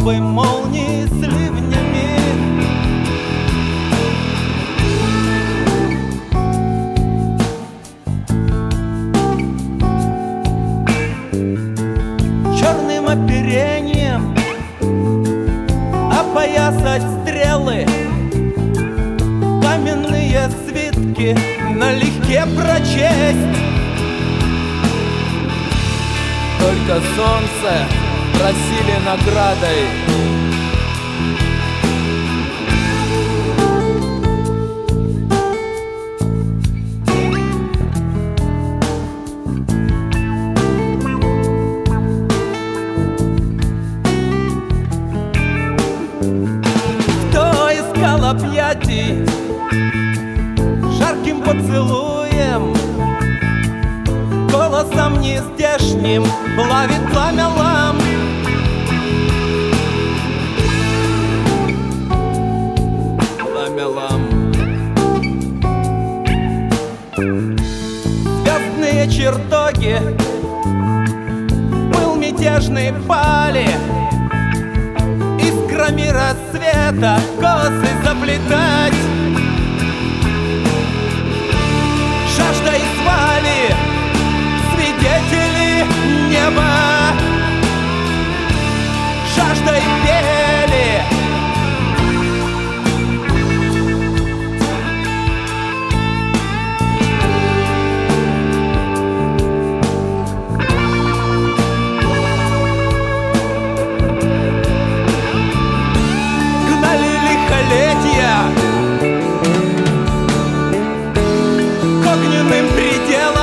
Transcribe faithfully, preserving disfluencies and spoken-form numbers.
гробы молнии с ливнями. Черным оперением опоясать стрелы, каменные свитки налегке прочесть. Только солнце просили наградой. Кто искал объятий жарким поцелуем, голосом нездешним плавит пламя ламп. Пламя ламп. Звездные чертоги, пыл мятежный пали, искрами рассвета косы заплетать. Жаждой звали свидетели неба, жаждой пели. Гнали лихолетия к огненным пределам.